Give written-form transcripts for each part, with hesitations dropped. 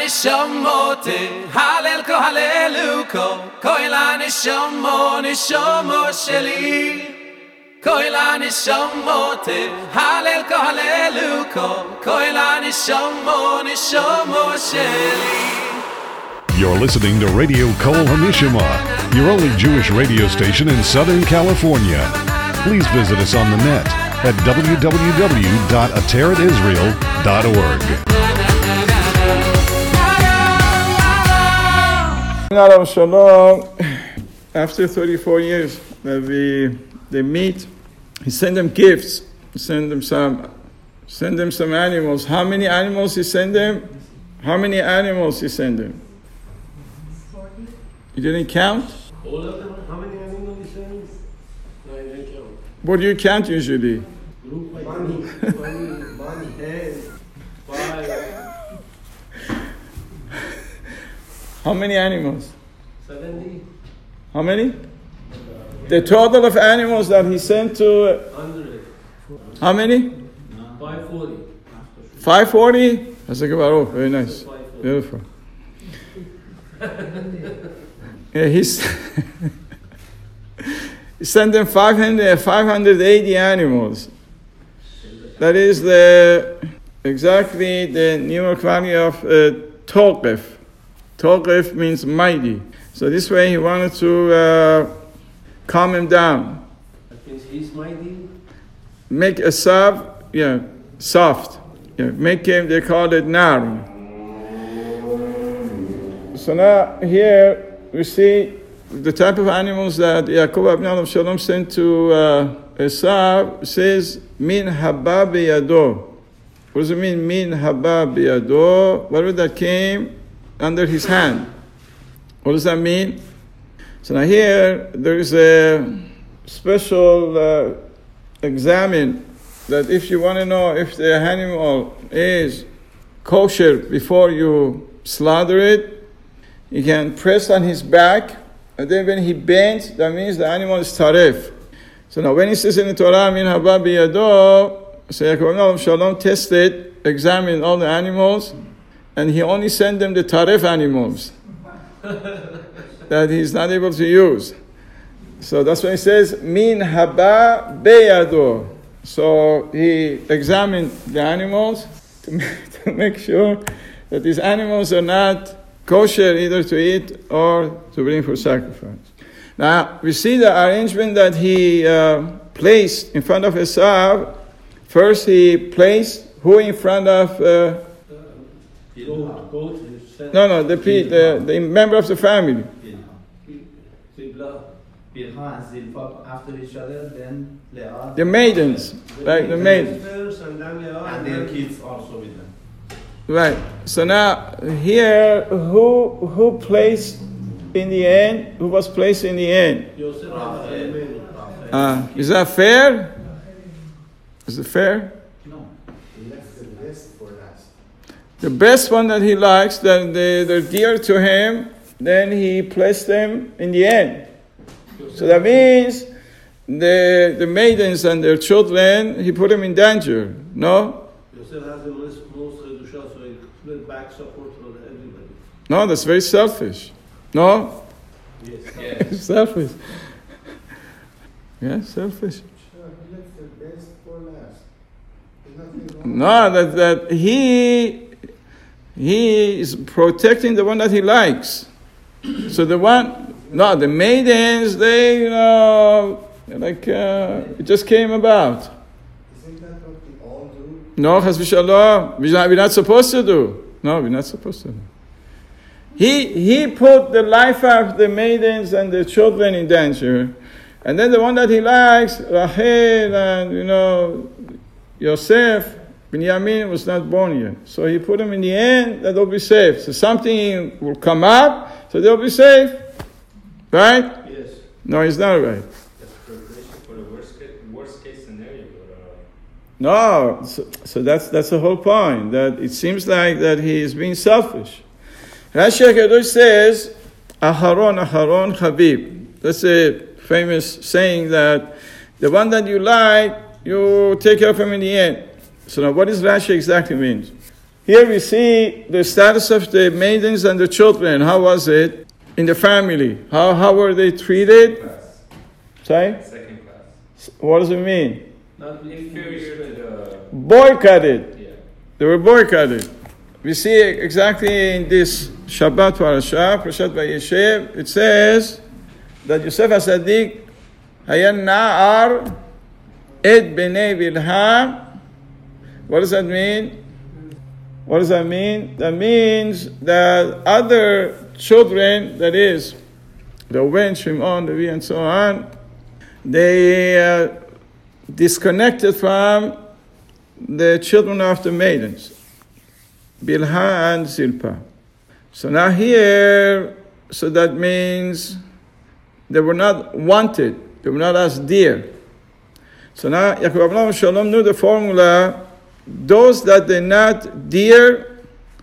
nishamote halel ko haleluko koila nishomo sheli koila nishamote halel ko haleluko koila nishomo sheli. You're listening to Radio Kol Hanishma, your only Jewish radio station in Southern California. Please visit us on the net at www.ateratisrael.org. Adam Shalom, after 34 years that they meet, he sent them gifts, send them some animals. How many animals he sent them? How many animals he sent them? 40. You didn't count? All of them? How many animals he sends? No, I didn't count. What do you count usually? Group by money, hand, 5. How many animals? 70. How many? The total of animals that he sent to... 100. How many? 540. 540? That's like about, oh, very nice. Beautiful. Yeah, he sent them 580 animals. That is exactly the numeric value of Tolqif. Tolqif means mighty. So this way he wanted to calm him down. That means he's mighty? Make a soft. Make him, they call it narm. So now here we see the type of animals that Yaakov Abnei Shalom sent to Esav says, min haba biyado. What does it mean, min haba biyado? Whatever that came under his hand. What does that mean? So now here there is a special examine that if you want to know if the animal is kosher before you slaughter it, you can press on his back, and then when he bends, that means the animal is taref. So now when he says in the Torah, min haba biyado, so Yaakov Shalom tested, examined all the animals, and he only sent them the taref animals that he's not able to use. So that's why he says, min haba biyado. So he examined the animals to make sure that these animals are not kosher either to eat or to bring for sacrifice. Now, we see the arrangement that he placed in front of Esav. First, he placed who in front of... the member of the family. After each other, then Leah. The maidens, right? The maidens. And their kids also with them. Right. So now here, who placed in the end? Who was placed in the end? Is that fair? Is it fair? No. He left the best for last. The best one that he likes, that they're dear to him, then he placed them in the end. So that means the maidens and their children, he put them in danger. No? Yosef has the most redusha, so he split back support for everybody. No, that's very selfish. No? Yes. Selfish. Yeah, selfish. Sure, he left the best for last. There's nothing wrong. No, that he is protecting the one that he likes. So the maidens, they, it just came about. Isn't that what we all do? No, chas v'shalom. We're not supposed to do. No, we're not supposed to do. He put the life of the maidens and the children in danger. And then the one that he likes, Rachel and, Yosef, Binyamin was not born yet. So he put them in the end that they'll be safe. So something will come up, so they'll be safe. Right? Yes. No, it's not right. That's preparation for the worst case scenario. No, so that's the whole point. That it seems like that he is being selfish. Rashi HaKadosh says, Aharon Habib. That's a famous saying that the one that you like, you take care of him in the end. So now what does Rashi exactly mean? here we see the status of the maidens and the children. How was it in the family? How were they treated? Sorry? Second class. What does it mean? Not Inferior to the. Boycotted. Yeah. They were boycotted. We see exactly in this Shabbat parasha, Parashat Vayeshev, it says that Yosef HaTzadik hayan na'ar et b'nei Bilha. What does that mean? What does that mean? That means that other children, that is, the Reuven, Shimon, Levi, and so on, they disconnected from the children of the maidens, Bilha and Zilpah. So now here, so that means they were not wanted, they were not as dear. So now Yaakov Avram Shalom knew the formula: those that they're not dear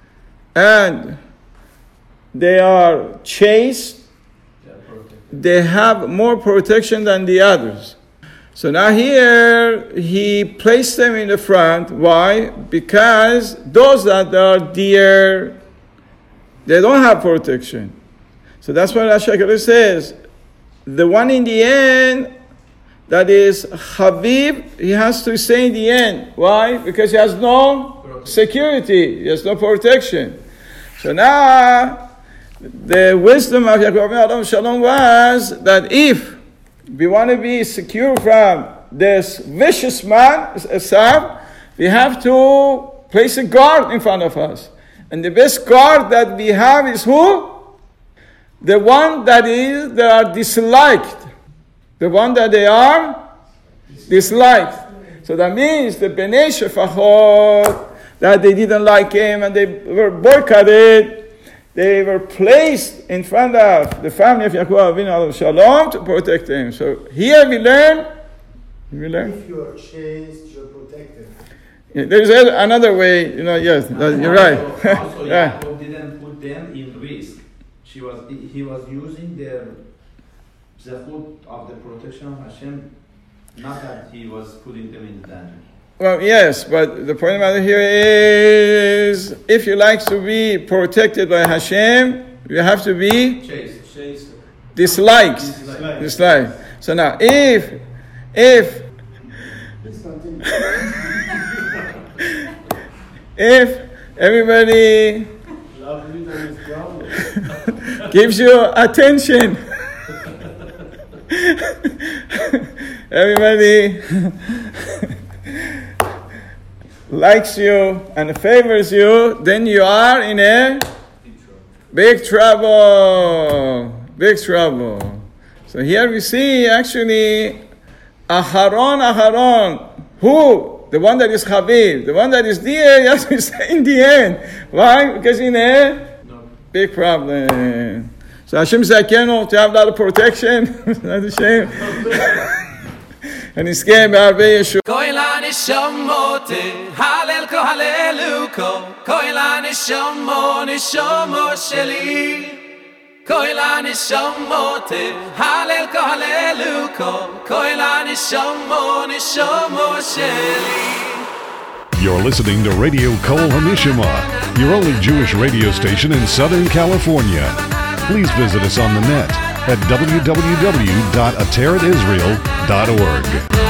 and they are chaste, they have more protection than the others. So now here, he placed them in the front. Why? Because those that are dear, they don't have protection. So that's why Rashi HaKadosh says, the one in the end, that is Habib, he has to stay in the end. Why? Because he has no security, he has no protection. So now, the wisdom of Yaakov Avram Shalom was that if we want to be secure from this vicious man, Esav, we have to place a guard in front of us. And the best guard that we have is who? The one that are disliked. The one that they are disliked. So that means the Bnei Shefachot, that they didn't like him and they were boycotted, they were placed in front of the family of Yaakov Avinu Shalom to protect him. So here we learn. If you are chaste, you're protected. Yeah, there is another way, yes, you're right. Also, Yeah. Yaakov didn't put them in risk. He was using the zechut of the protection of Hashem, not that he was putting them in danger. Well, yes, but the point about it here is, if you like to be protected by Hashem, you have to be Chaste. disliked. So now, if everybody gives you attention, everybody likes you and favors you, then you are in a big trouble. So here we see actually Aharon, who? The one that is Habib, the one that is dear, he has to stay in the end. Why? Because in a big problem. So Hashem Zakenu to have a lot of protection, not a shame. And he's scared about Yeshua. Koila nishamote, halel ko haleluko. Koila nishomo sheli. Koila nishamote, halel ko haleluko. Koila nishomo sheli. You're listening to Radio Kol HaNishama, your only Jewish radio station in Southern California. Please visit us on the net at www.ateratisrael.org.